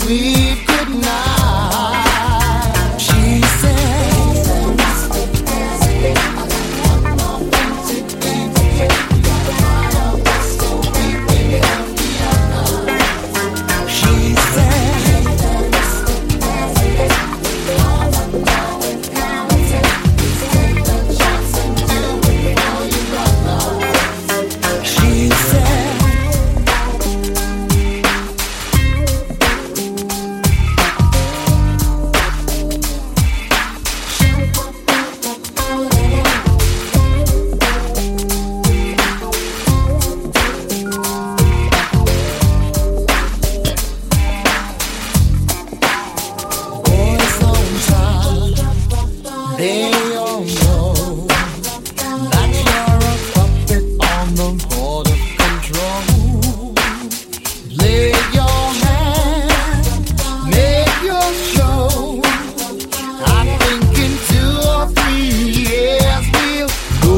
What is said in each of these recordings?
sweet goodnight. She said, Mr. President, I got one more thing to indicate. We gotta find out what's so we can help the other. She said, Mr. President, all the love and content, please take the chance and do it for your brother. She said, boys on top, they all know that you're a puppet on the board of control. Lay your hand, make your show. I think in 2 or 3 years we'll go.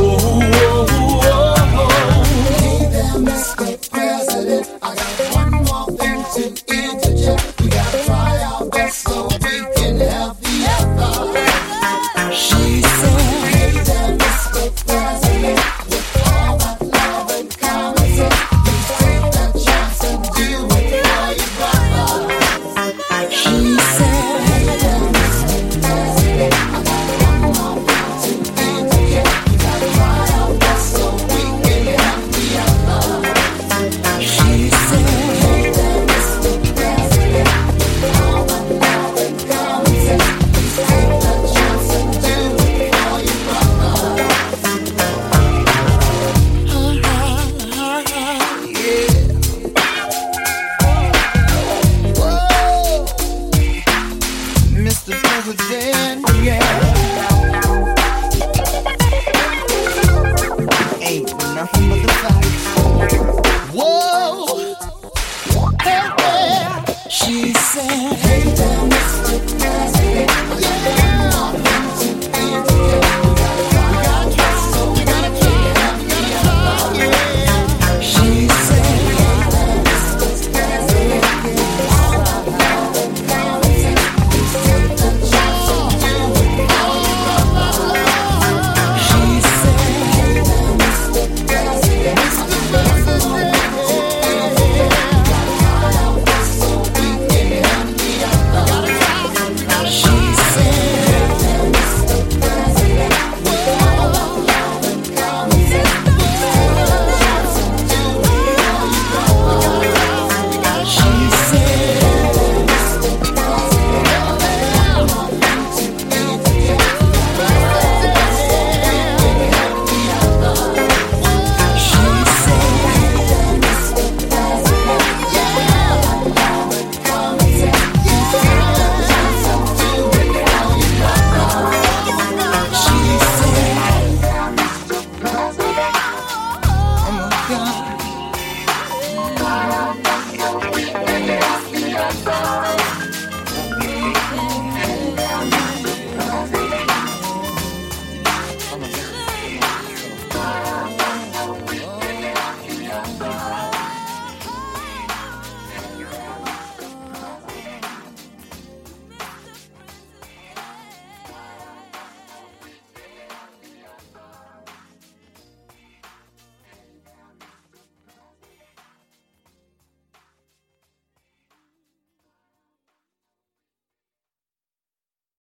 Hey there, Mr. President, I got one more thing to interject. We gotta try our best so we can help the other. She said, hey there, Mr. President, with all that love and common sense, please take that chance and do it for your brother. She said, hey there, Mr. President, I got one more thing to indicate. We gotta try our best so we can help the other. She said, hey there, Mr. President, with all that love and common sense, please take that chance and do it for your brother. Yeah. Whoa, Mr. President, yeah. Ain't nothing but the facts. Whoa, hey there. She said, hey there, Mr. President.